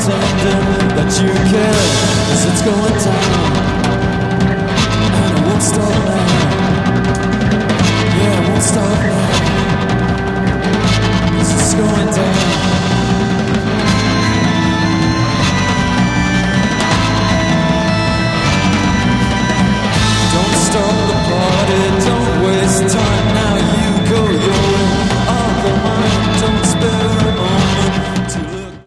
pretending that you care, 'cause it's going down, and I won't stop